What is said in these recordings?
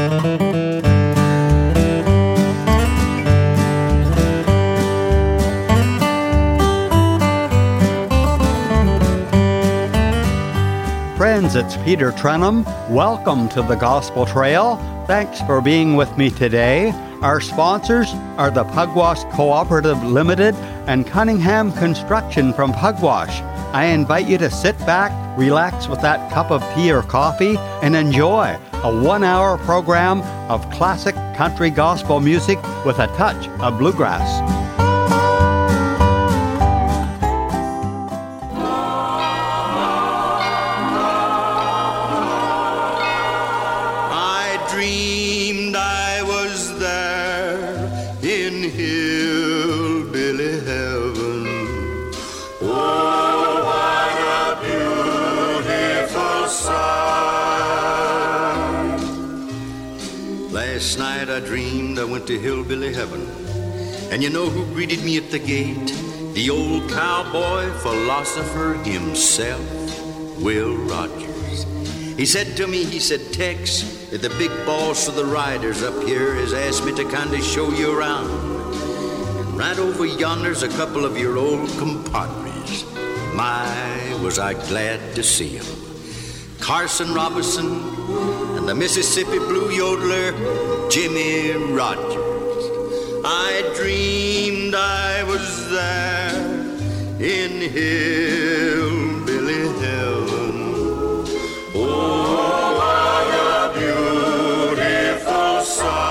Friends, it's Peter Trenum. Welcome to the Gospel Trail. Thanks for being with me today. Our sponsors are the Pugwash Cooperative Limited and Cunningham Construction from Pugwash. I invite you to sit back, relax with that cup of tea or coffee, and enjoy a 1-hour program of classic country gospel music with a touch of bluegrass. To hillbilly heaven. And you know who greeted me at the gate? The old cowboy philosopher himself, Will Rogers. He said to me, Tex, the big boss of the riders up here has asked me to kind of show you around. And right over yonder's a couple of your old compadres. My, was I glad to see them. Carson Robinson and the Mississippi Blue yodeler, Jimmy Rogers. I dreamed I was there in hillbilly heaven. Oh, what a beautiful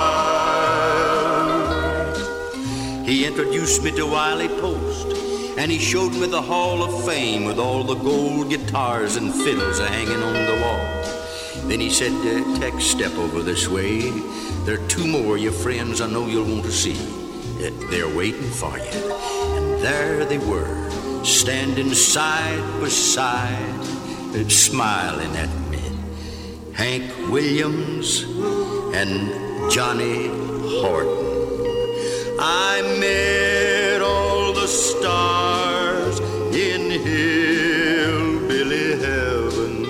sight. He introduced me to Wiley Post, and he showed me the Hall of Fame with all the gold guitars and fiddles hanging on the wall. Then he said, Tex, step over this way. There are 2 more of your friends I know you'll want to see. They're waiting for you. And there they were, standing side by side, smiling at me. Hank Williams and Johnny Horton. I met all the stars in hillbilly heaven.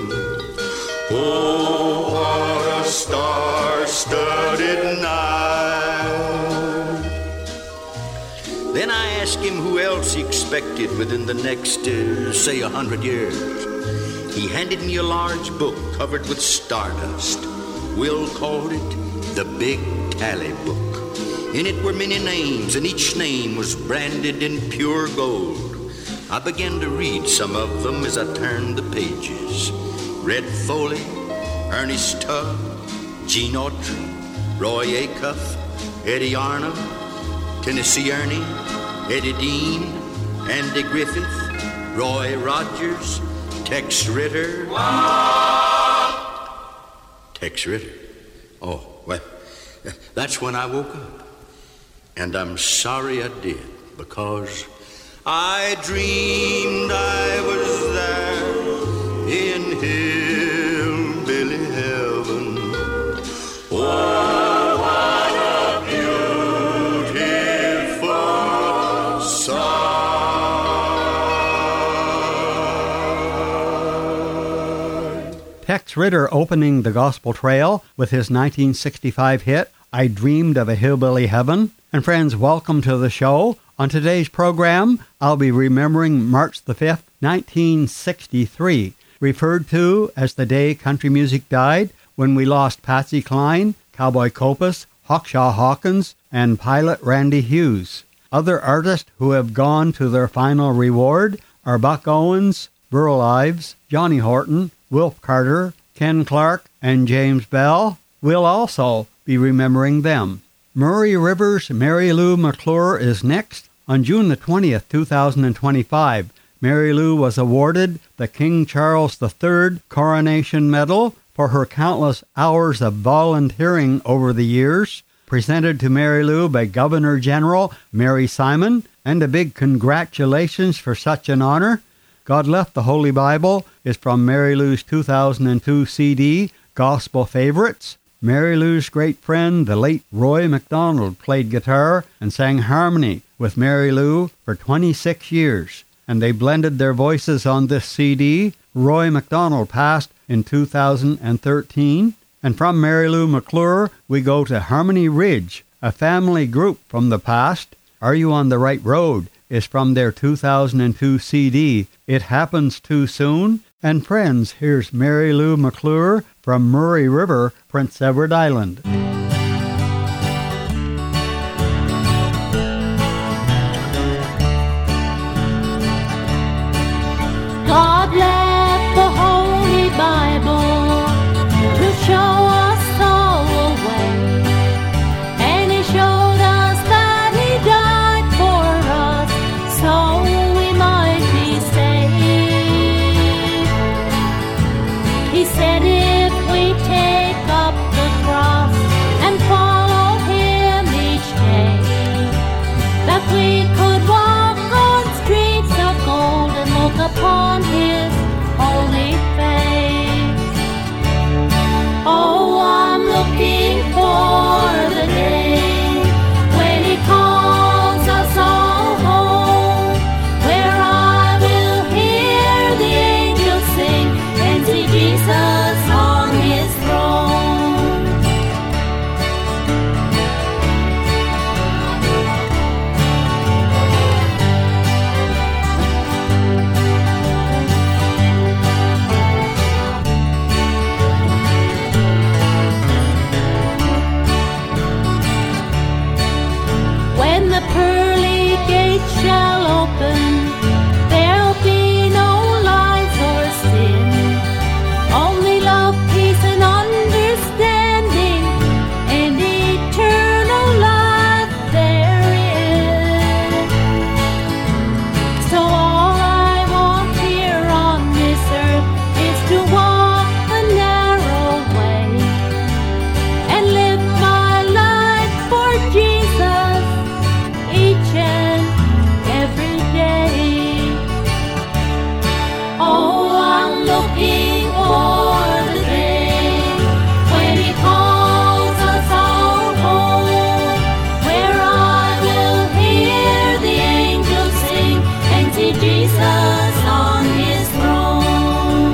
Oh, what a star-studded night. Then I asked him who else he expected within the next, say, 100 years. He handed me a large book covered with stardust. Will called it the Big Tally Book. In it were many names, and each name was branded in pure gold. I began to read some of them as I turned the pages. Red Foley, Ernest Tubb, Gene Autry, Roy Acuff, Eddie Arnhem, Tennessee Ernie, Eddie Dean, Andy Griffith, Roy Rogers, Tex Ritter. Tex Ritter. Oh, well, that's when I woke up. And I'm sorry I did, because I dreamed I was there in hillbilly heaven. Oh, what a beautiful sight. Tex Ritter opening the Gospel Trail with his 1965 hit, I Dreamed of a Hillbilly Heaven. And friends, welcome to the show. On today's program, I'll be remembering March the 5th, 1963, referred to as the day country music died, when we lost Patsy Cline, Cowboy Copas, Hawkshaw Hawkins, and Pilot Randy Hughes. Other artists who have gone to their final reward are Buck Owens, Burl Ives, Johnny Horton, Wilf Carter, Ken Clark, and James Bell. We'll also be remembering them. Murray Rivers' Mary Lou McClure is next. On June the 20th, 2025, Mary Lou was awarded the King Charles III Coronation Medal for her countless hours of volunteering over the years, presented to Mary Lou by Governor General Mary Simon, and a big congratulations for such an honor. God Left the Holy Bible is from Mary Lou's 2002 CD, Gospel Favorites. Mary Lou's great friend, the late Roy McDonald, played guitar and sang harmony with Mary Lou for 26 years, and they blended their voices on this CD. Roy McDonald passed in 2013, And from Mary Lou McClure, we go to Harmony Ridge, a family group from the past. Are You on the Right Road is from their 2002 CD, It Happens Too Soon. And friends, here's Mary Lou McClure from Murray River, Prince Edward Island. God left the Holy Bible to show us all the way, and He showed us that He died for us so we might be saved. He said if we take up the cross and follow Him each day, that we could walk on streets of gold and look upon His holy face. Oh, I'm looking for the day when He calls us all home, where I will hear the angels sing and see Jesus on His throne. When the pearly gates shall open, there'll be no lies or sin, only love, peace, and understanding, and eternal life therein. So all I want here on this earth is to walk the narrow way and live my life for Jesus each and every day. Oh, I'm looking for the day when He calls us all home, where I will hear the angels sing and see Jesus on His throne.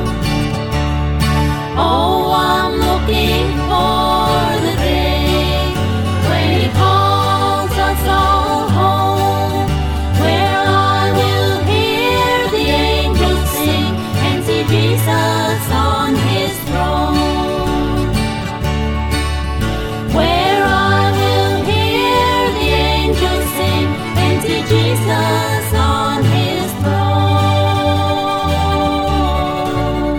Oh, I'm looking for the day when He calls us all home, where I will hear the angels sing and see Jesus on His throne. Where I will hear the angels sing and see Jesus on His throne.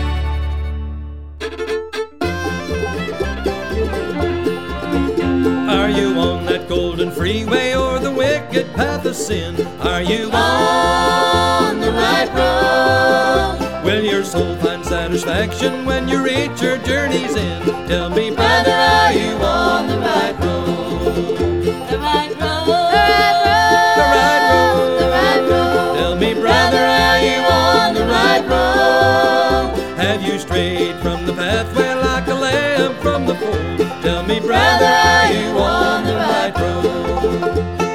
Are you on that golden freeway or the wicked path of sin? Are you on the right road? Will your soul find satisfaction when you reach your journey's end? Tell me, brother, are you on the right road? The right road, The right road. the right road. Tell me, brother, are you on the right road? Have you strayed from the pathway like a lamb from the fold? Tell me, brother, are you on the right road?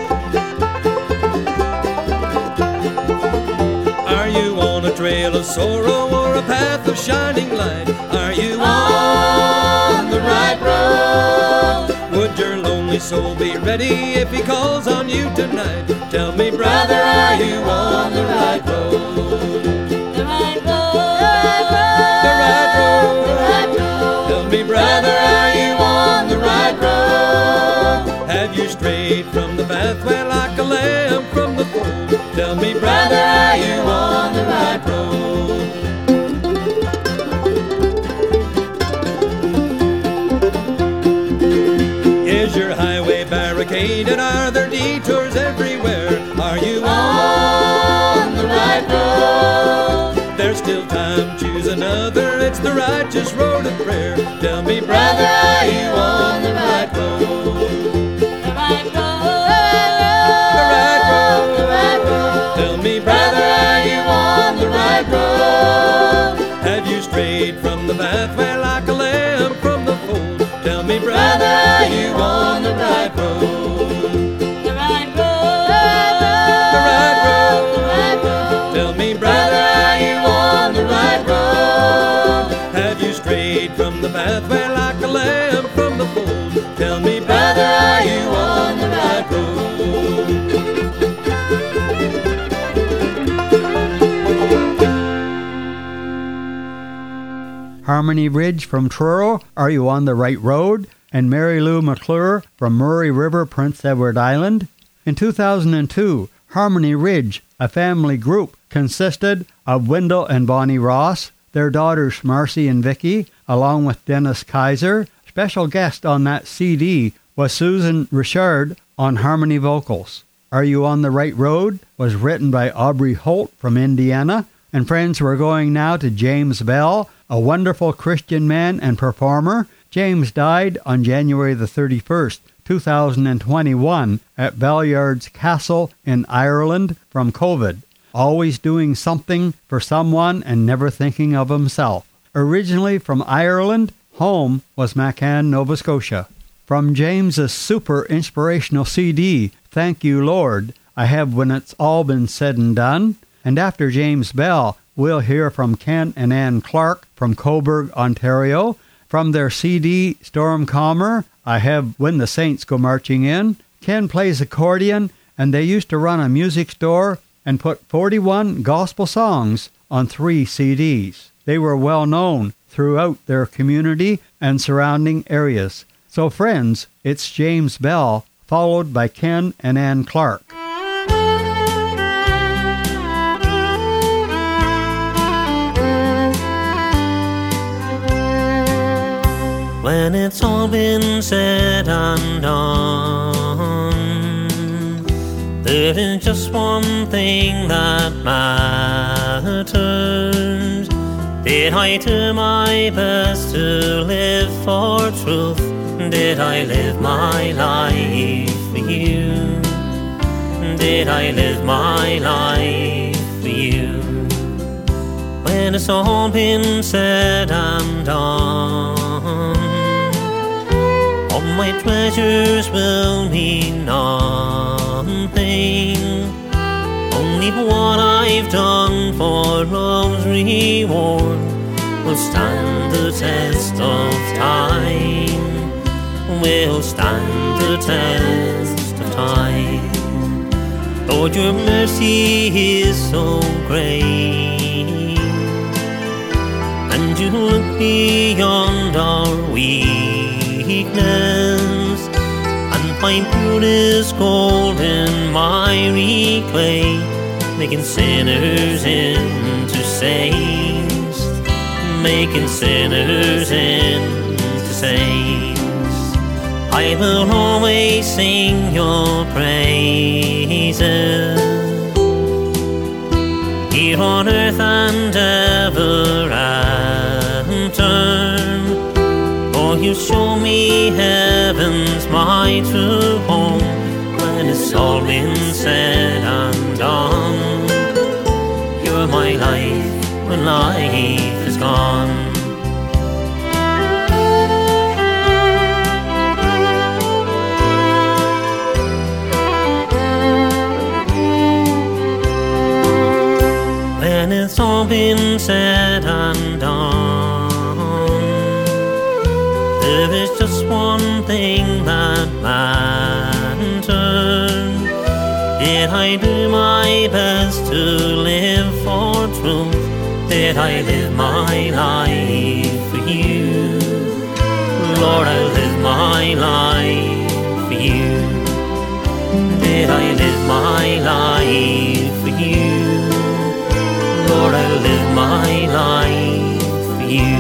Are you on a trail of sorrow or a path of shining light? Are you on the right road? Would your lonely soul be ready if He calls on you tonight? Tell me, brother, are you on the right road? The right road, The right road. the right road. Tell me, brother, are you on the right road? Have you strayed from the pathway like a lamb from the fold? Tell me, brother, are you on the right road? Is your highway barricaded? Are there detours everywhere? Are you on the right road? There's still time, choose another. It's the righteous road of prayer. Tell me, brother, are you on the right road? The right road, The right road. the right road. Tell me, brother, are you on the right road? Have you strayed from the pathway like a lamb from the fold? Tell me, brother, are you on the right road? The right road, The right road. the right road. Tell me, brother, are you on the right road? Have you strayed from the pathway like Harmony Ridge from Truro, Are You on the Right Road? And Mary Lou McClure from Murray River, Prince Edward Island. In 2002, Harmony Ridge, a family group, consisted of Wendell and Bonnie Ross, their daughters Marcy and Vicky, along with Dennis Kaiser. Special guest on that CD was Susan Richard on harmony vocals. Are You on the Right Road was written by Aubrey Holt from Indiana. And friends, we're going now to James Bell, a wonderful Christian man and performer. James died on January the 31st, 2021 at Belliards Castle in Ireland from COVID. Always doing something for someone and never thinking of himself. Originally from Ireland, home was Macan, Nova Scotia. From James's super inspirational CD, Thank You Lord, I have When It's All Been Said and Done. And after James Bell, we'll hear from Ken and Ann Clark from Coburg, Ontario. From their CD, Storm Calmer, I have When the Saints Go Marching In. Ken plays accordion, and they used to run a music store and put 41 gospel songs on 3 CDs. They were well known throughout their community and surrounding areas. So friends, it's James Bell, followed by Ken and Ann Clark. When it's all been said and done, there is just one thing that matters. Did I do my best to live for truth? Did I live my life for you? Did I live my life for you? When it's all been said and done, all my treasures will mean nothing. Only what I've done for love's reward will stand the test of time. Will stand the test of time. Lord, your mercy is so great, and you look beyond our weakness and find purest gold in miry clay, making sinners into saints, making sinners into saints. I will always sing your praises here on earth and ever after. For you show me heaven's my true home. When it's all been said and done, you're my life when life is gone. When it's all been said and done, there is just one thing that matters. Did I do my best to live for truth? Did I live my life for you? Lord, I live my life for you. Did I live my life for you? Lord, I live my life for you.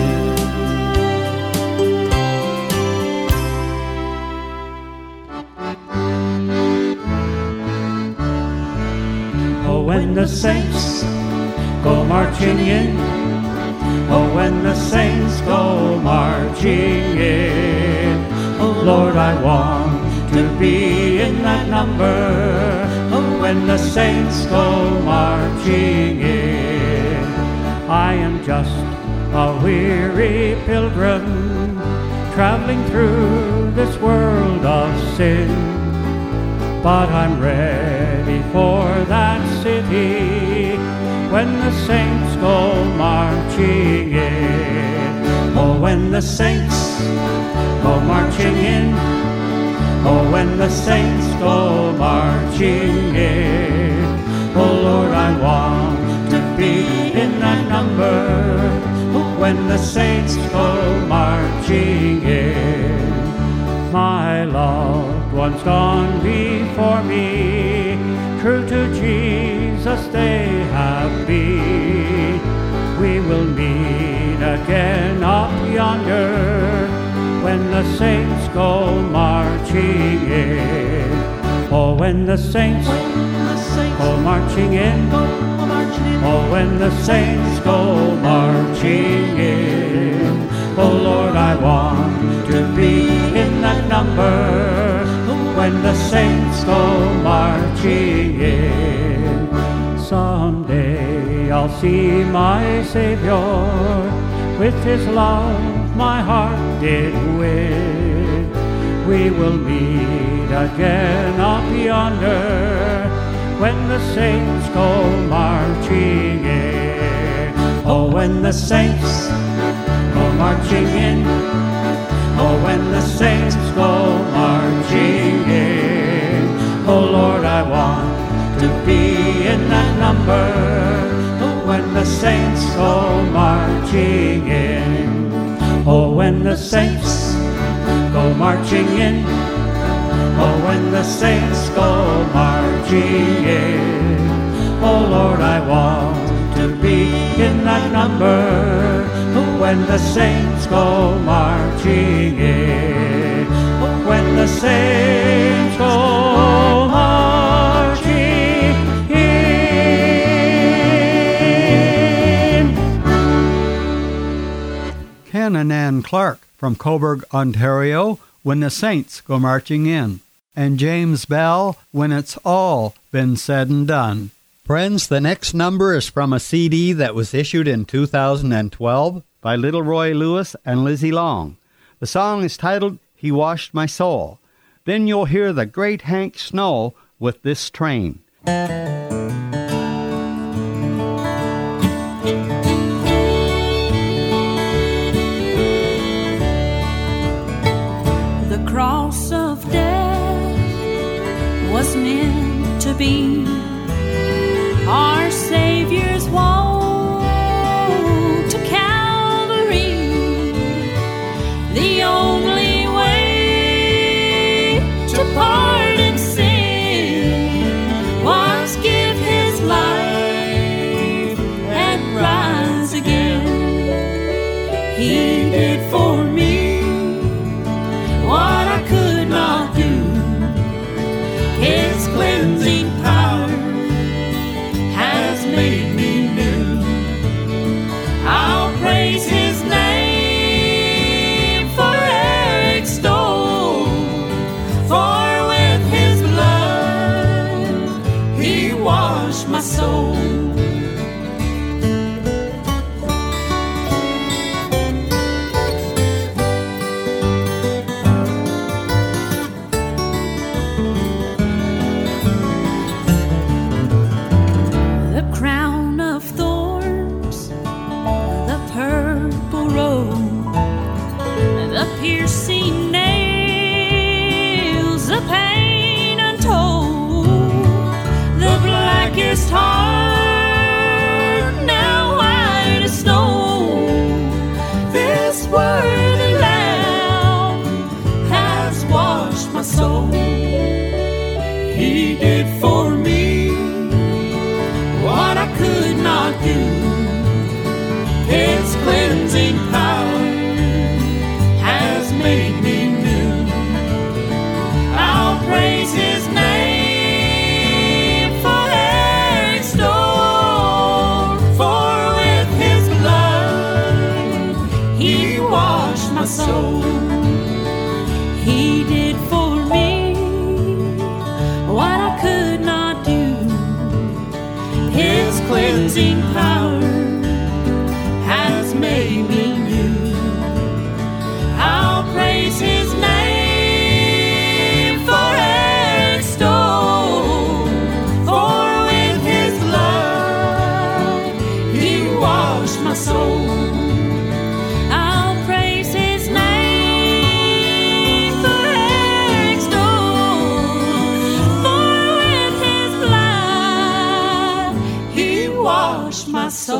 Oh, when the saints go marching in, oh, when the saints go marching in, oh, Lord, I want to be in that number. Oh, when the saints go marching in. I am just a weary pilgrim traveling through this world of sin, but I'm ready for that city when the saints go marching in. Oh, when the saints go marching in, oh, when the saints go marching in, oh, Lord, I want to be in that number. when the saints go marching in. My loved ones gone before me, true to Jesus they have been. We will meet again up yonder when the saints go marching in. Oh, when the saints go marching in. Oh, when the saints go marching in. Oh, Lord, I want to be in that number when the saints go marching in. Someday I'll see my Savior, with his love my heart did win. We will meet again up yonder when the saints go marching in. Oh, when the saints go marching in. Oh, when the saints go marching in. Oh, Lord, I want to be in that number when the saints go marching in. Oh, when the saints go marching in. Oh, when the saints go marching in. Oh, Lord, I want to be in that number when the saints go marching in. When the saints go marching in. Ken and Ann Clark from Coburg, Ontario, when the saints go marching in. And James Bell, when it's all been said and done. Friends, the next number is from a CD that was issued in 2012 by Little Roy Lewis and Lizzie Long. The song is titled, He Washed My Soul. Then you'll hear the great Hank Snow with This Train. The cross of death was meant to be our Savior's woe to Calvary. The only way to pardon sin was give his life and rise again. He did for me what I could not do. His cleansing power has made me new. I'll praise his name, forever extol, for with his blood he washed my soul. Piercing nails, the pain untold, the blackest heart now white as snow. This worthy Lamb has washed my soul. He did for me what I could not do. His cleansing power made me new. I'll praise his name, forever extol, for with his blood he washed my soul. He did for me what I could not do. His cleansing power has made me new. I'll praise his name, forever extol, for with his blood he washed my soul. I'll praise his name, forever extol, for with his blood he washed my soul.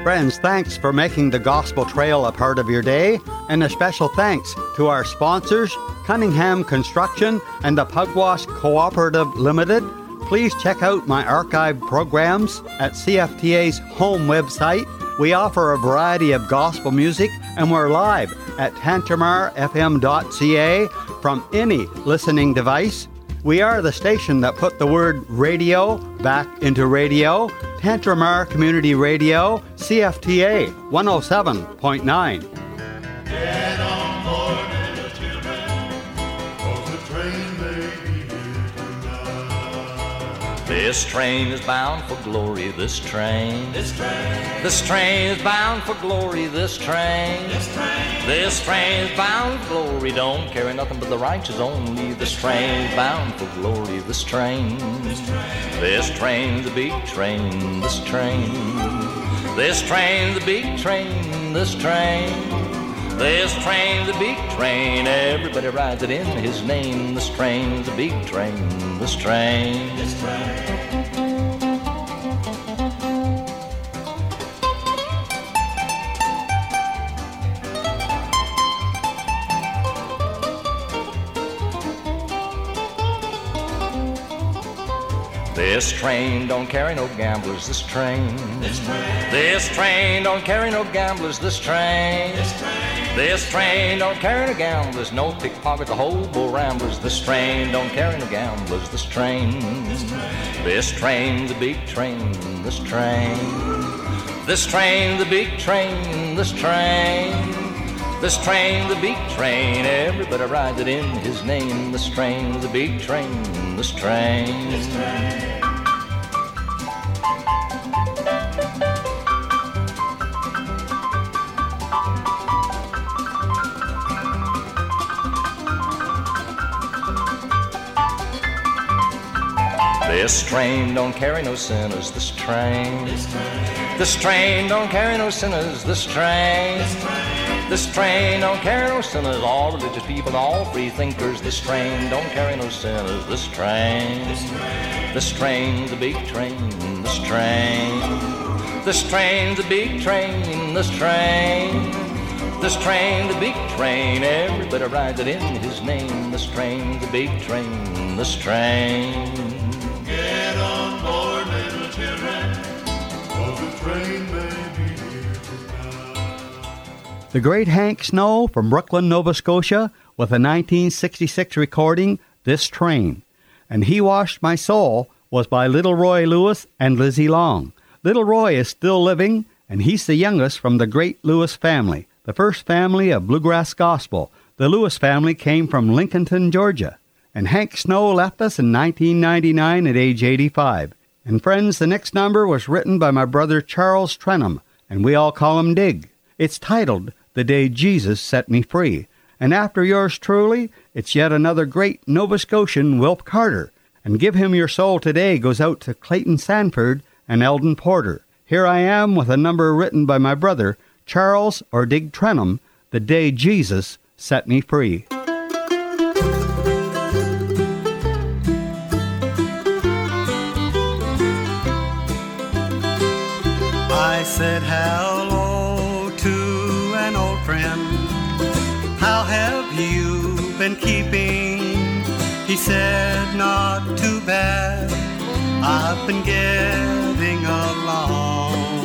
Friends, thanks for making the Gospel Trail a part of your day, and a special thanks to our sponsors, Cunningham Construction and the Pugwash Cooperative Limited. Please check out my archived programs at CFTA's home website. We offer a variety of gospel music, and we're live at tantramarfm.ca from any listening device. We are the station that put the word radio back into radio. Tantramar Community Radio, CFTA 107.9. Get on board, little children, 'cause the train may be here tonight. This train is bound for glory, this train. This train is bound for glory, this train. This train is bound for glory, don't carry nothing but the righteous only. This train is bound for glory, this train. This train's a big train, this train. This train's a big train, this train. This train's a big train, everybody rides it in his name. This train's a big train, this train. This train. This train don't carry no gamblers, this train. This train don't carry no gamblers, this train. This train don't carry no gamblers, no pickpockets, hobo ramblers. This train don't carry no gamblers, this train. This train's a big train, this train. This train's a big train, this train. This train's a big train, everybody rides it in his name. This train's a big train, this train. This train. This train don't carry no sinners, this train. This train don't carry no sinners, this train. This train don't carry no sinners, all religious people, all free thinkers. This train don't carry no sinners, this train. This train's a big train, this train. This train's a big train, this train. This train's a big train, everybody rides it in his name. This train's a big train, this train. Get on board, little children, 'cause the train may be here tonight. The great Hank Snow from Brooklyn, Nova Scotia, with a 1966 recording, This Train. And He Washed My Soul was by Little Roy Lewis and Lizzie Long. Little Roy is still living, and he's the youngest from the great Lewis family, the first family of bluegrass gospel. The Lewis family came from Lincolnton, Georgia. And Hank Snow left us in 1999 at age 85. And friends, the next number was written by my brother Charles Trenum, and we all call him Dig. It's titled, The Day Jesus Set Me Free. And after yours truly, it's yet another great Nova Scotian, Wilp Carter. And Give Him Your Soul Today goes out to Clayton Sanford and Eldon Porter. Here I am with a number written by my brother Charles or Dig Trenum, The Day Jesus Set Me Free. I said hello to an old friend. How have you been keeping? He said, not too bad. I've been getting along.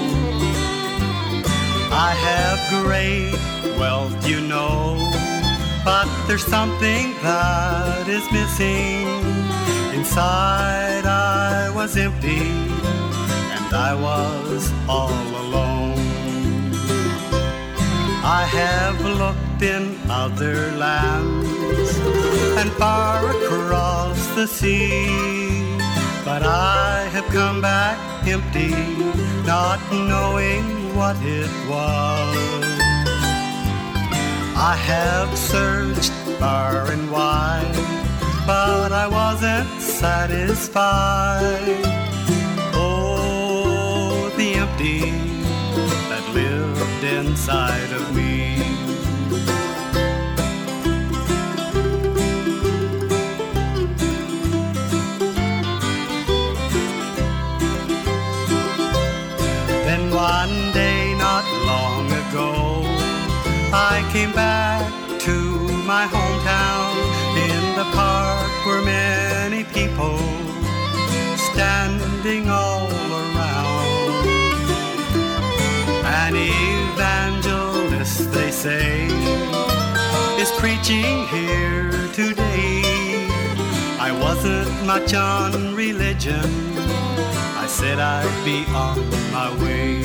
I have great wealth, you know, but there's something that is missing. Inside I was empty, I was all alone. I have looked in other lands and far across the sea, but I have come back empty, not knowing what it was. I have searched far and wide, but I wasn't satisfied. The empty that lived inside of me. Then one day many people standing all around. An evangelist, they say, is preaching here today. I wasn't much on religion, I said I'd be on my way.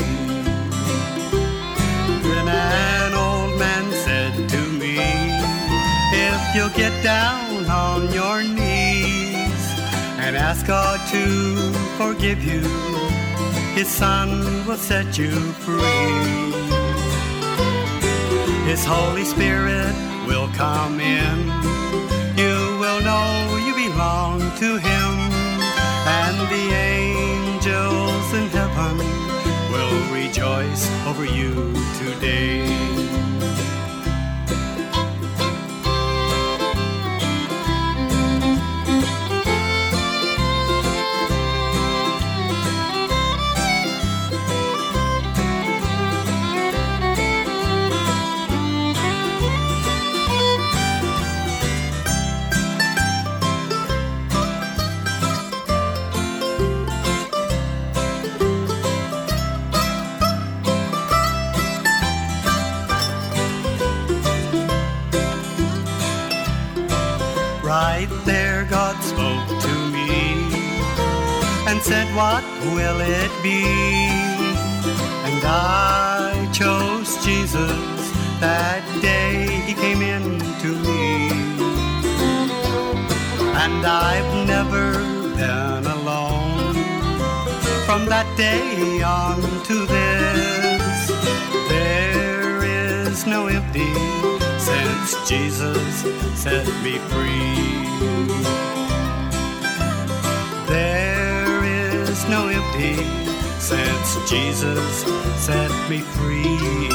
Then an old man said to me, if you'll get down on your knees and ask God to forgive you, His Son will set you free. His Holy Spirit will come in. You will know you belong to Him, and the angels in heaven will rejoice over you today. Right there God spoke to me and said, what will it be? And I chose Jesus that day He came into me. And I've never been alone from that day on to this. There is no empty since Jesus set me free. There is no empty since Jesus set me free.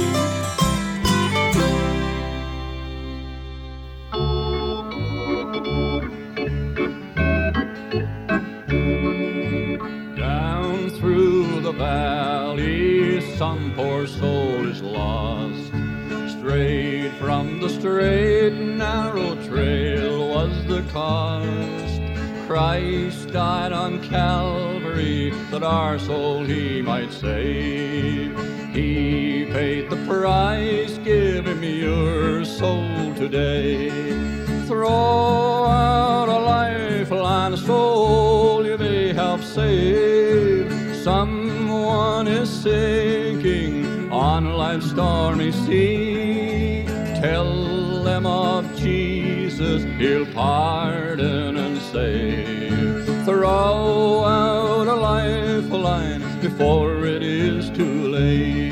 Down through the valley, some poor soul is lost. Straight from the straight and narrow trail was the cost. Christ died on Calvary that our soul He might save. He paid the price, give Him your soul today. Throw out a lifeline, a soul you may help save. Someone is sinking on life's stormy sea. Tell them of Jesus, He'll pardon and save. Throw out a lifeline before it is too late.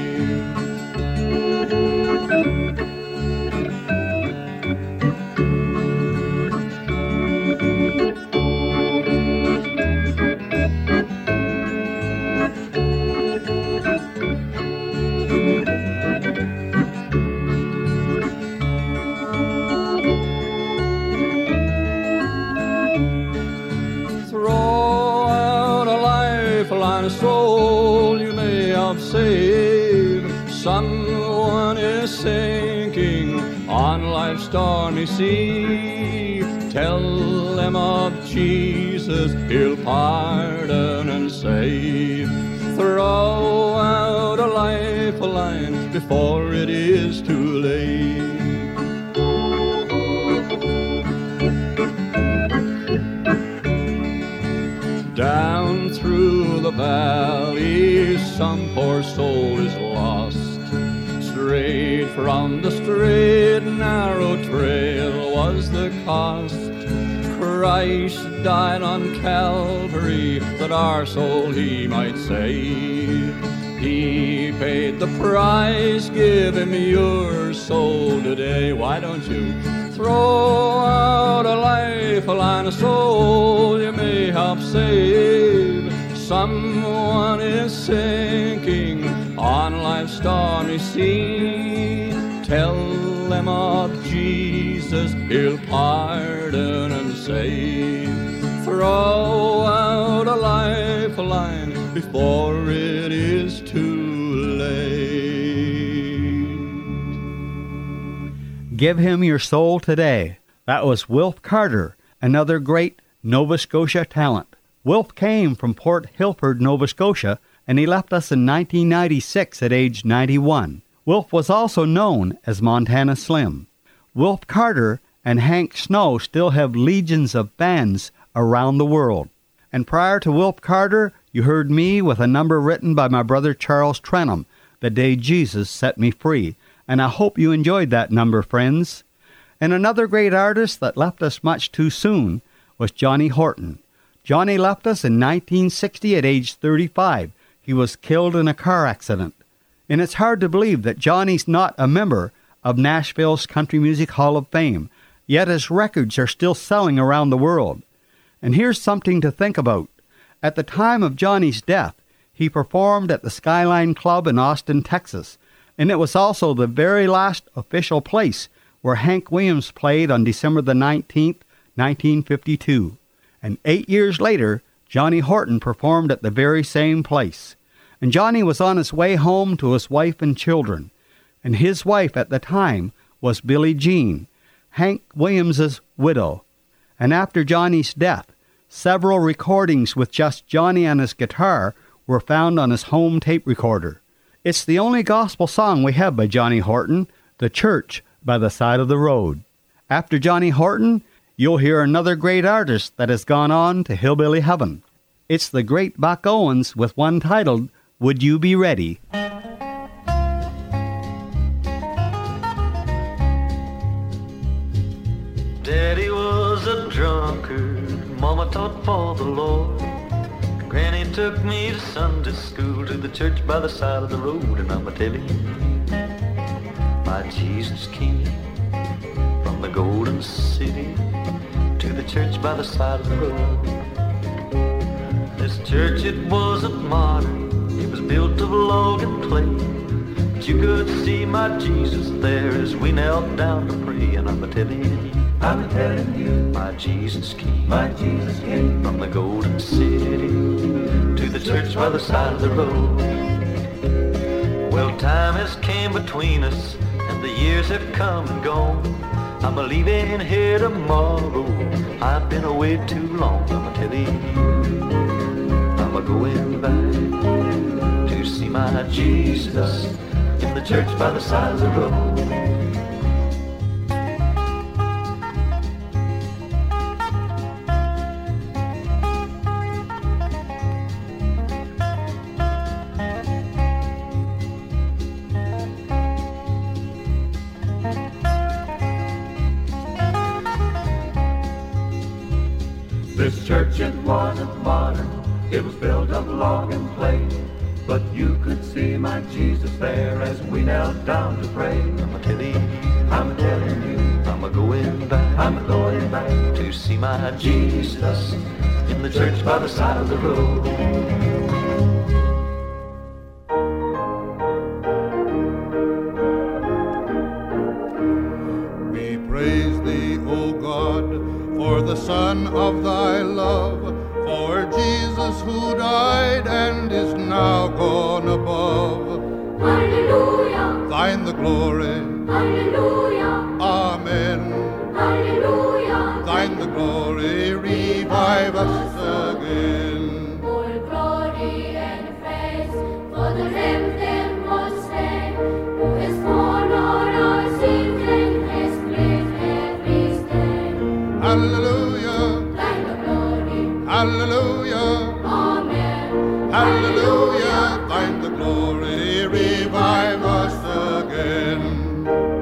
A soul you may have saved. Someone is sinking on life's stormy sea. Tell them of Jesus, He'll pardon and save. Throw out a lifeline before it is too late. Down through the valley, some poor soul is lost. Straight from the straight and narrow trail was the cost. Christ died on Calvary that our soul He might save. He paid the price, give Him your soul today. Why don't you throw out a lifeline, a soul you may help save? Someone is sinking on life's stormy sea. Tell them of Jesus, He'll pardon and save. Throw out a lifeline before it is too late. Give Him your soul today. That was Wilf Carter, another great Nova Scotia talent. Wilf came from Port Hilford, Nova Scotia, and he left us in 1996 at age 91. Wilf was also known as Montana Slim. Wilf Carter and Hank Snow still have legions of fans around the world. And prior to Wilf Carter, you heard me with a number written by my brother Charles Trenum, The Day Jesus Set Me Free. And I hope you enjoyed that number, friends. And another great artist that left us much too soon was Johnny Horton. Johnny left us in 1960 at age 35. He was killed in a car accident. And it's hard to believe that Johnny's not a member of Nashville's Country Music Hall of Fame, yet his records are still selling around the world. And here's something to think about. At the time of Johnny's death, he performed at the Skyline Club in Austin, Texas, and it was also the very last official place where Hank Williams played on December the 19th, 1952. And 8 years later, Johnny Horton performed at the very same place. And Johnny was on his way home to his wife and children. And his wife at the time was Billie Jean, Hank Williams's widow. And after Johnny's death, several recordings with just Johnny and his guitar were found on his home tape recorder. It's the only gospel song we have by Johnny Horton, The Church by the Side of the Road. After Johnny Horton, you'll hear another great artist that has gone on to hillbilly heaven. It's the great Buck Owens with one titled, Would You Be Ready? Daddy was a drunkard, Mama taught for the Lord. Granny took me to Sunday school, to the church by the side of the road, and I'm a-telling you, my Jesus came from the Golden City to the church by the side of the road. This church, it wasn't modern, it was built of log and clay, but you could see my Jesus there as we knelt down to pray, and I'm a-telling you, my Jesus came from the Golden City to the church by the side of the road. Well, time has came between us and the years have come and gone. I'm a-leaving here tomorrow, I've been away too long. I'm a-telling you, I'm a-going back to see my Jesus in the church by the side of the road. This church, it wasn't modern, it was built of log and clay, but you could see my Jesus there as we knelt down to pray. I'm a-telling you, I'm a-going back to see my Jesus in the church by the side of the road. Son of thy love, for Jesus who died and is now gone above. Hallelujah. Thine the glory. Hallelujah. Amen. Hallelujah. Thine the glory, revive us again. All glory and praise for the Lamb that was slain, who has borne all our sins and has bled every stain. Hallelujah. Hallelujah. Amen. Hallelujah. Thine the glory, revive us again.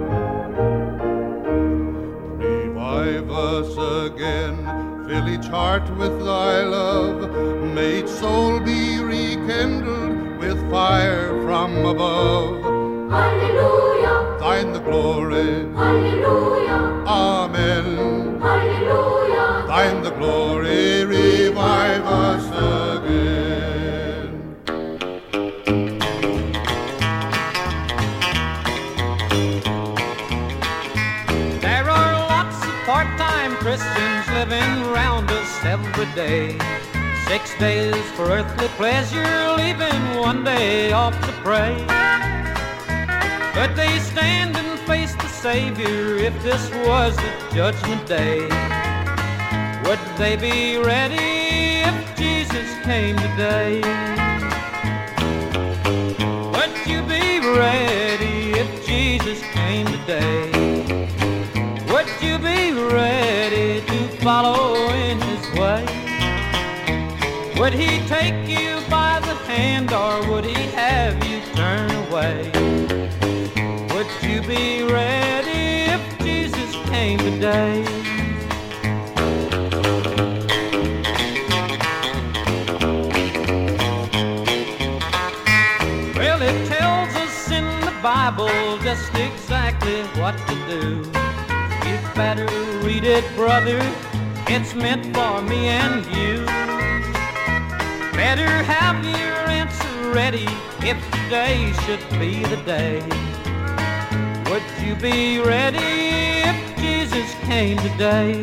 Revive us again. Fill each heart with thy love. May each soul be rekindled with fire from above. Hallelujah. Thine the glory. Hallelujah. Amen. Hallelujah. Thine the glory, revive us again. There are lots of part-time Christians living round us every day. 6 days for earthly pleasure, leaving one day off to pray. But they stand and face the Savior if this was the judgment day. Would they be ready if Jesus came today? Would you be ready if Jesus came today? Would you be ready to follow in His way? Would He take you by the hand, or would He have you turn away? Would you be ready if Jesus came today? Well, it tells us in the Bible just exactly what to do. You better read it, brother, it's meant for me and you. Better have your answer ready if today should be the day. Would you be ready if Jesus came today?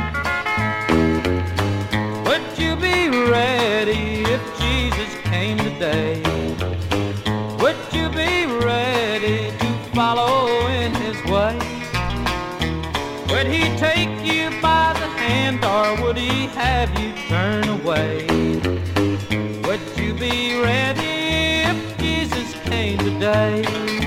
Would you be ready if Jesus came today? Would you be ready to follow in His way? Would He take you by the hand, or would He have you turn away? Would you be ready if Jesus came today?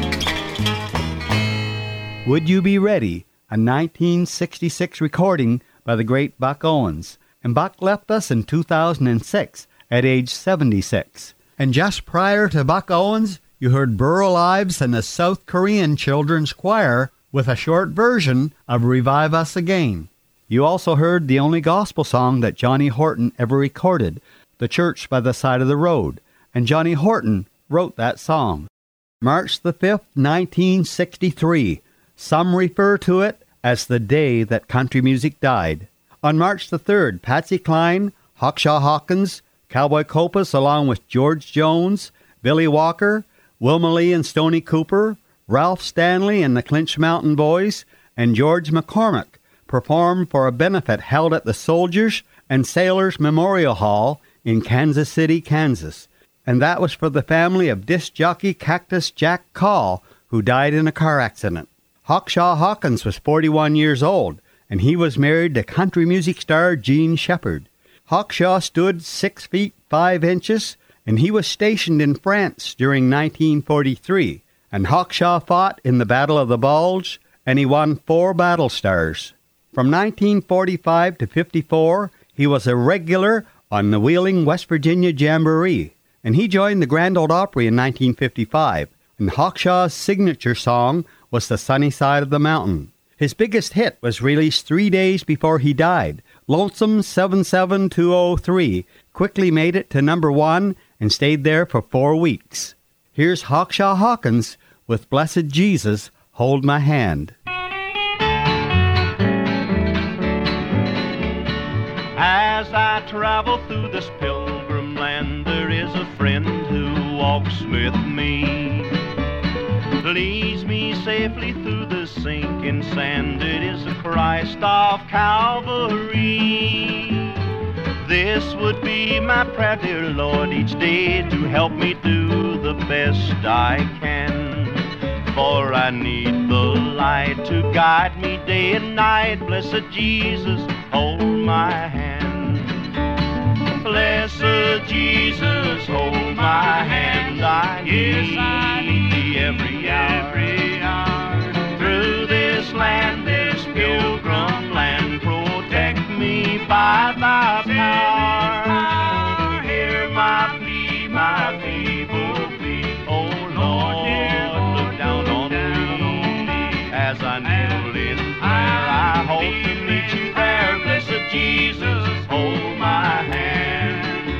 Would You Be Ready, a 1966 recording by the great Buck Owens. And Buck left us in 2006 at age 76. And just prior to Buck Owens, you heard Burl Ives and the South Korean Children's Choir with a short version of Revive Us Again. You also heard the only gospel song that Johnny Horton ever recorded, The Church by the Side of the Road, and Johnny Horton wrote that song. March the 5th, 1963. Some refer to it as the day that country music died. On March the 3rd, Patsy Cline, Hawkshaw Hawkins, Cowboy Copas, along with George Jones, Billy Walker, Wilma Lee and Stoney Cooper, Ralph Stanley and the Clinch Mountain Boys, and George McCormick performed for a benefit held at the Soldiers and Sailors Memorial Hall in Kansas City, Kansas. And that was for the family of disc jockey Cactus Jack Call, who died in a car accident. Hawkshaw Hawkins was 41 years old, and he was married to country music star Gene Shepard. Hawkshaw stood 6 feet 5 inches, and he was stationed in France during 1943. And Hawkshaw fought in the Battle of the Bulge, and he won 4 battle stars. From 1945 to 54, he was a regular on the Wheeling, West Virginia Jamboree, and he joined the Grand Ole Opry in 1955, and Hawkshaw's signature song was The Sunny Side of the Mountain. His biggest hit was released 3 days before he died. Lonesome 77203 quickly made it to number 1 and stayed there for 4 weeks. Here's Hawkshaw Hawkins with Blessed Jesus, Hold My Hand. As I travel through this pilgrim land, there is a friend who walks with me. Leads me safely through the sinking sand. It is the Christ of Calvary. This would be my prayer, dear Lord, each day to help me do the best I can. For I need the light to guide me day and night. Blessed Jesus, hold my hand. Blessed Jesus, hold my hand. I need thee every hour. Through this land, this pilgrim land, protect me by thy power. Hear my plea, my feeble plea. Oh Lord, look down on me. As I kneel in prayer, I hope to meet you there. Blessed Jesus, hold my hand.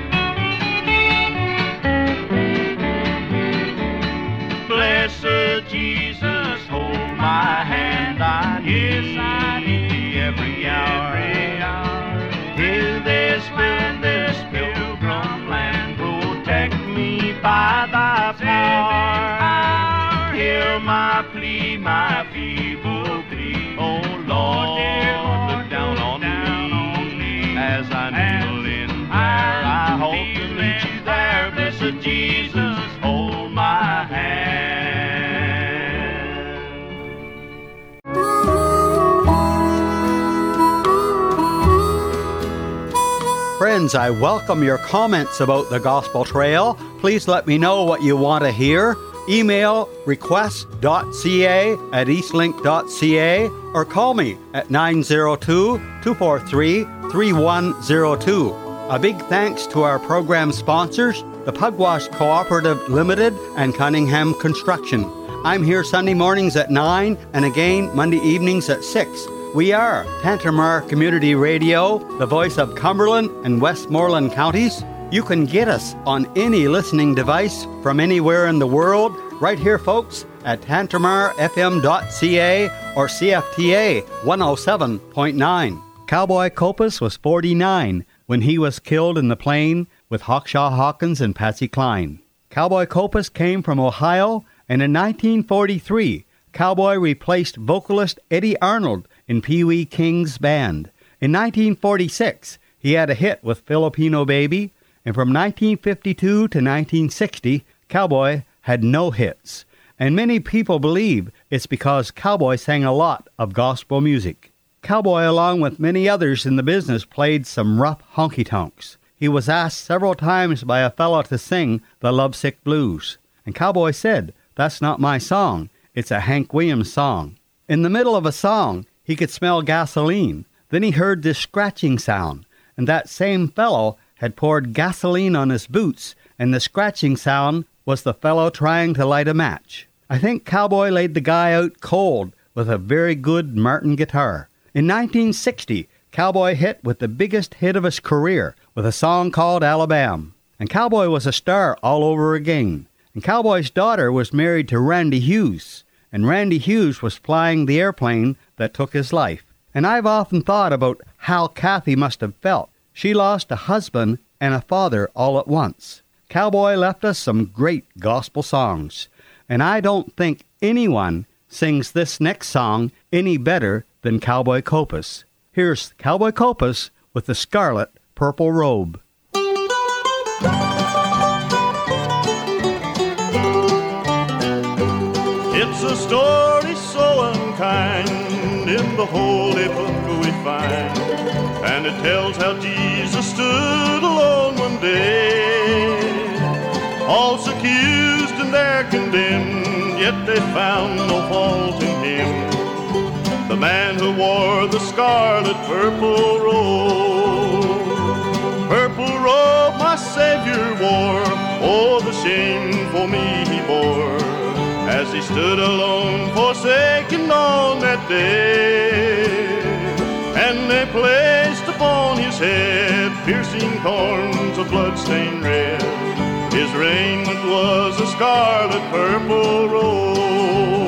Blessed Jesus, hold my hand. I need thee every hour. Till this pilgrim land, protect me by thy power. Hear my plea, my feeble plea. Oh Lord, look down on me. As I kneel in prayer, I hope to meet you there. Blessed Jesus, hold my hand. Friends, I welcome your comments about the Gospel Trail. Please let me know what you want to hear. Email request.ca@eastlink.ca or call me at 902-243-3102. A big thanks to our program sponsors, the Pugwash Cooperative Limited and Cunningham Construction. I'm here Sunday mornings at 9 and again Monday evenings at 6. We are Tantramar Community Radio, the voice of Cumberland and Westmoreland counties. You can get us on any listening device from anywhere in the world, right here, folks, at tantramarfm.ca or CFTA 107.9. Cowboy Copas was 49 when he was killed in the plane with Hawkshaw Hawkins and Patsy Cline. Cowboy Copas came from Ohio, and in 1943, Cowboy replaced vocalist Eddie Arnold in Pee Wee King's band. In 1946, he had a hit with Filipino Baby, and from 1952 to 1960, Cowboy had no hits. And many people believe it's because Cowboy sang a lot of gospel music. Cowboy, along with many others in the business, played some rough honky-tonks. He was asked several times by a fellow to sing the Lovesick Blues. And Cowboy said, "That's not my song, it's a Hank Williams song." In the middle of a song, he could smell gasoline. Then he heard this scratching sound, and that same fellow had poured gasoline on his boots, and the scratching sound was the fellow trying to light a match. I think Cowboy laid the guy out cold with a very good Martin guitar. In 1960, Cowboy hit with the biggest hit of his career with a song called Alabama. And Cowboy was a star all over again. And Cowboy's daughter was married to Randy Hughes, and Randy Hughes was flying the airplane that took his life. And I've often thought about how Kathy must have felt. She lost a husband and a father all at once. Cowboy left us some great gospel songs, and I don't think anyone sings this next song any better than Cowboy Copas. Here's Cowboy Copas with the Scarlet Purple Robe. It's a story so unkind in the holy book we find, and it tells how Jesus stood alone one day. All's accused and they're condemned, yet they found no fault in him, the man who wore the scarlet purple robe. Purple robe my Savior wore, oh the shame for me he bore, as he stood alone, forsaken on that day. And they placed upon his head piercing thorns of blood-stained red. His raiment was a scarlet purple robe.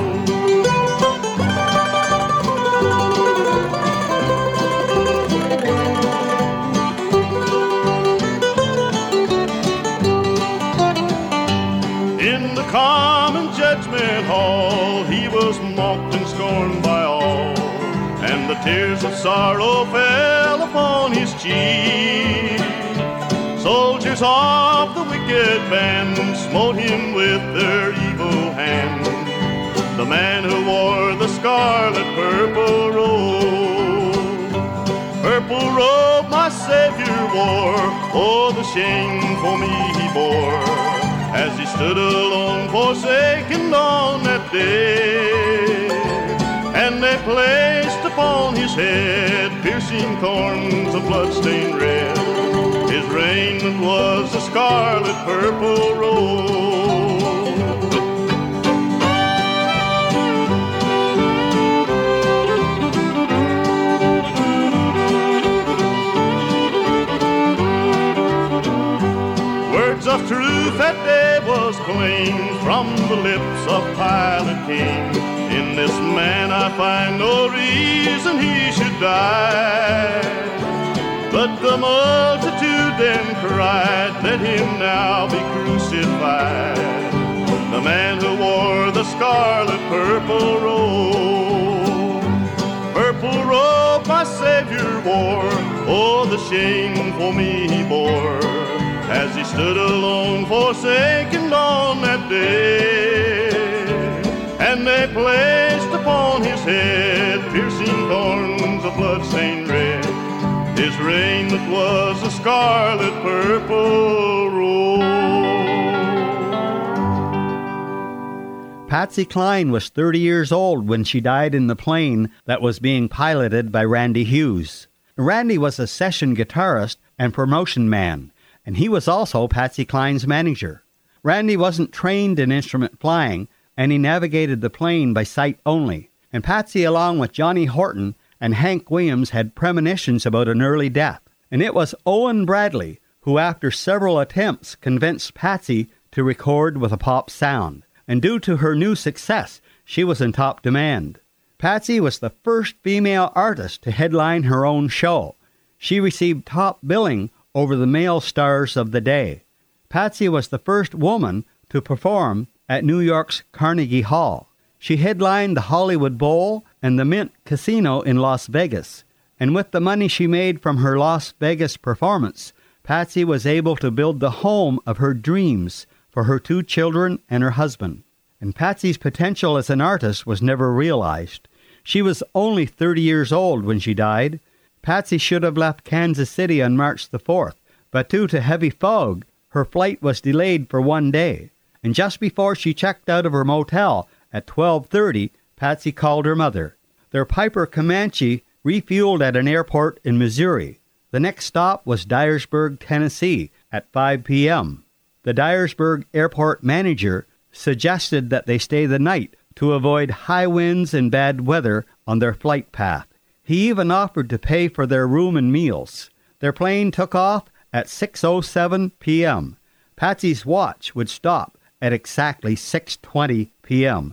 In the common judgment hall, he was mocked and scorned by all, and the tears of sorrow fell upon his cheek. Soldiers of the wicked band smote him with their evil hand, the man who wore the scarlet purple robe. Purple robe my Savior wore, oh the shame for me he bore, as he stood alone, forsaken on that day. And they placed upon his head piercing thorns of blood-stained red. His raiment was a scarlet purple robe. Words of truth that day was claimed from the lips of Pilate King. In this man I find no reason he should die. But the multitude then cried, let him now be crucified, the man who wore the scarlet purple robe. Purple robe my Savior wore, oh the shame for me he bore, as he stood alone, forsaken on that day. And they placed upon his head piercing thorns of blood-stained red. His train that was a scarlet purple road. Patsy Cline was 30 years old when she died in the plane that was being piloted by Randy Hughes. Randy was a session guitarist and promotion man, and he was also Patsy Cline's manager. Randy wasn't trained in instrument flying, and he navigated the plane by sight only. And Patsy, along with Johnny Horton and Hank Williams, had premonitions about an early death. And it was Owen Bradley who, after several attempts, convinced Patsy to record with a pop sound. And due to her new success, she was in top demand. Patsy was the first female artist to headline her own show. She received top billing over the male stars of the day. Patsy was the first woman to perform at New York's Carnegie Hall. She headlined the Hollywood Bowl and the Mint Casino in Las Vegas. And with the money she made from her Las Vegas performance, Patsy was able to build the home of her dreams for her 2 children and her husband. And Patsy's potential as an artist was never realized. She was only 30 years old when she died. Patsy should have left Kansas City on March the 4th, but due to heavy fog, her flight was delayed for 1 day. And just before she checked out of her motel at 12:30, Patsy called her mother. Their Piper Comanche refueled at an airport in Missouri. The next stop was Dyersburg, Tennessee, at 5 p.m. The Dyersburg airport manager suggested that they stay the night to avoid high winds and bad weather on their flight path. He even offered to pay for their room and meals. Their plane took off at 6:07 p.m. Patsy's watch would stop at exactly 6:20 p.m.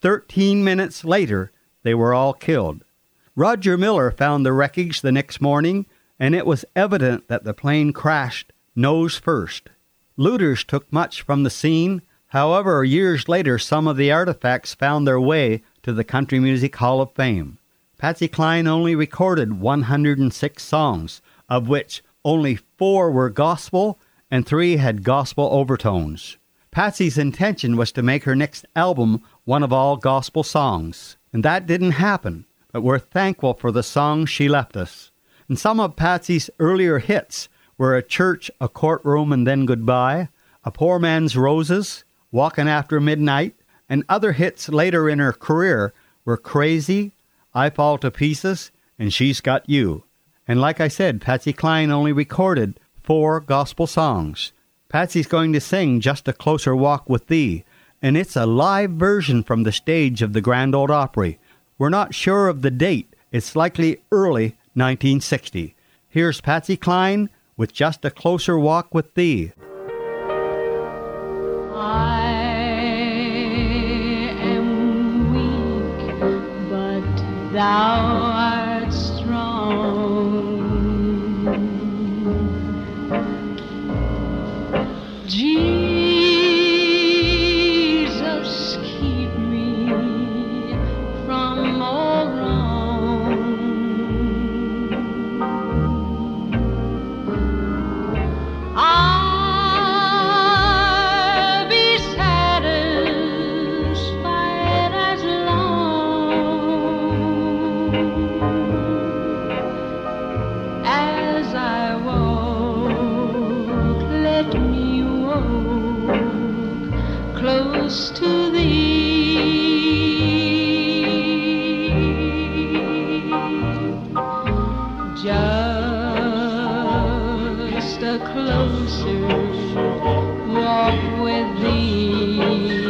13 minutes later, they were all killed. Roger Miller found the wreckage the next morning, and it was evident that the plane crashed nose first. Looters took much from the scene. However, years later, some of the artifacts found their way to the Country Music Hall of Fame. Patsy Cline only recorded 106 songs, of which only 4 were gospel and 3 had gospel overtones. Patsy's intention was to make her next album one of all gospel songs, and that didn't happen, but we're thankful for the songs she left us. And some of Patsy's earlier hits were A Church, A Courtroom, and Then Goodbye, A Poor Man's Roses, Walkin' After Midnight, and other hits later in her career were Crazy, I Fall to Pieces, and She's Got You. And like I said, Patsy Cline only recorded 4 gospel songs. Patsy's going to sing Just a Closer Walk with Thee, and it's a live version from the stage of the Grand Ole Opry. We're not sure of the date. It's likely early 1960. Here's Patsy Cline with Just a Closer Walk with Thee. I am weak, but thou art strong. Jesus, keep me from all wrong. I'll be satisfied as long as I walk. Let me walk close to Thee. Just a closer walk with Thee.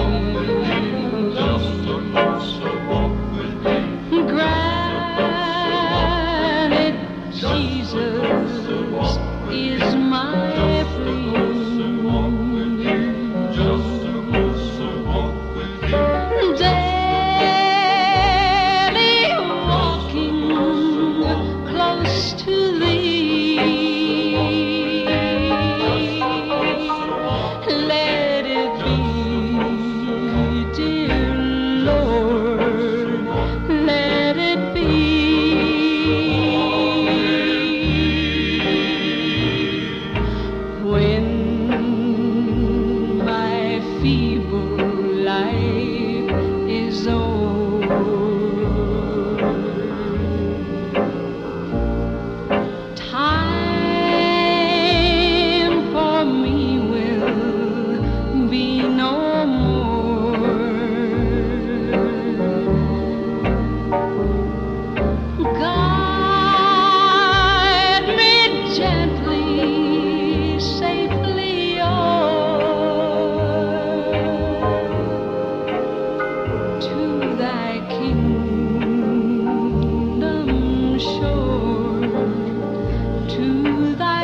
Granted, Jesus is my plea. Daily walking close to Thee. Let it be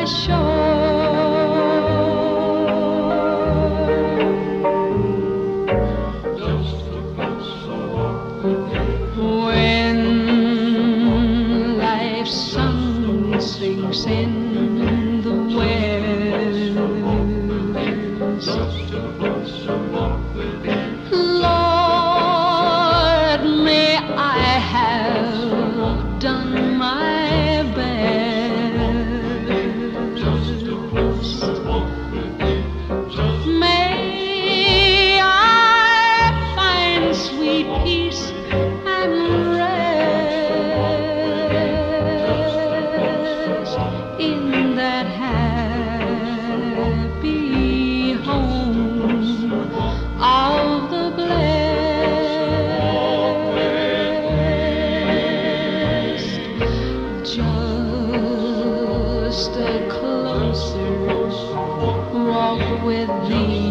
my shore. When life's sun sinks in the west, Lord, may I have done my best. May I find sweet peace and rest in that happy home of the blessed. Just a closer walk with thee.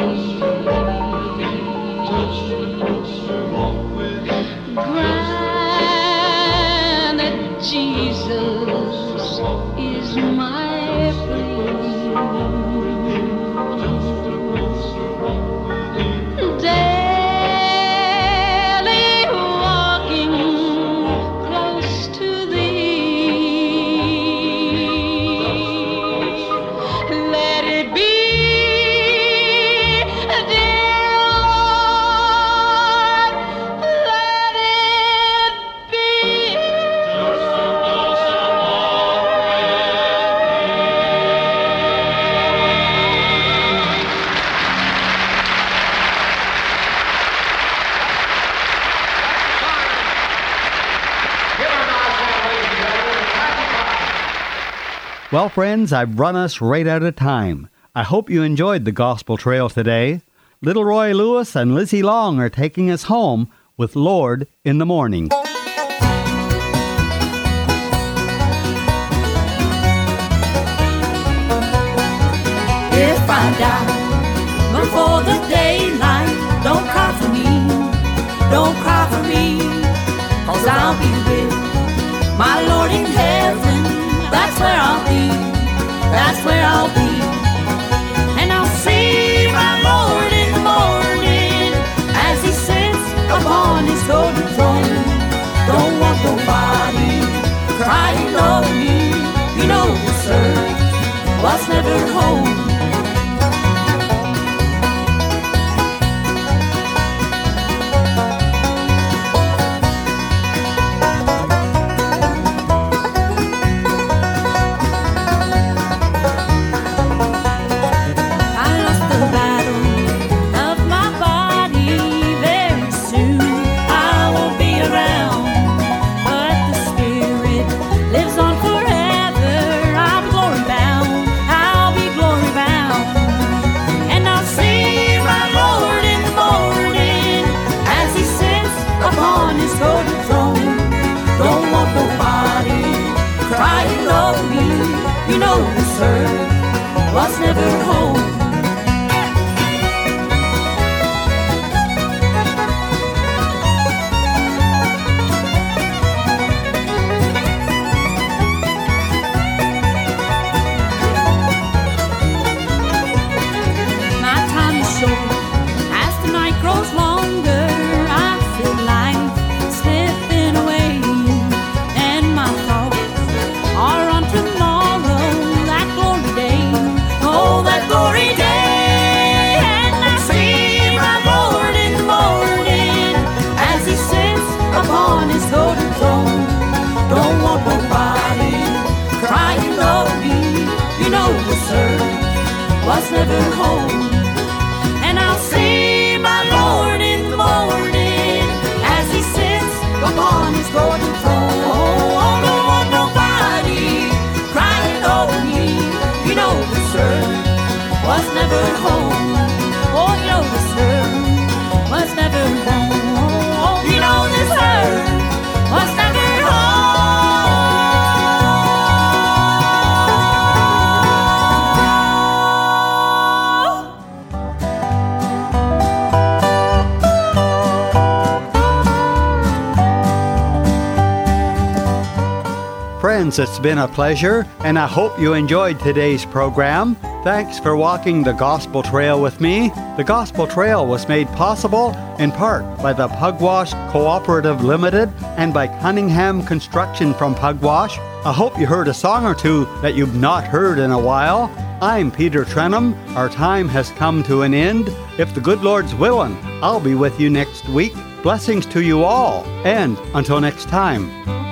Granted, Jesus is my plea. Daily walking close to thee. Let it be, dear Lord, let it be. Well, friends, I've run us right out of time. I hope you enjoyed the Gospel Trail today. Little Roy Lewis and Lizzie Long are taking us home with Lord in the Morning. If I die before the daylight, don't cry for me, don't cry for me, 'cause I'll be with my Lord in heaven. That's where I'll be, that's where I'll be. And I'll see my Lord in the morning as he sits upon his golden throne. Don't want nobody crying over me, you know this earth was never home. Was never home. My time is short as the night grows longer. I feel life slipping away, and my thoughts are on tomorrow, that glory day. Oh, that glory day. And I see my Lord in the morning as he sits upon his golden throne. Don't want nobody crying over me, you know this earth was never home. And I'll see my Lord in the morning as he sits upon his golden throne. Oh, don't want nobody crying over me, you know this earth was never home. Oh, you know this earth was never home. Oh, you know this earth was never home. Friends, it's been a pleasure, and I hope you enjoyed today's program. Thanks for walking the Gospel Trail with me. The Gospel Trail was made possible in part by the Pugwash Cooperative Limited and by Cunningham Construction from Pugwash. I hope you heard a song or two that you've not heard in a while. I'm Peter Trenum. Our time has come to an end. If the good Lord's willing, I'll be with you next week. Blessings to you all, and until next time.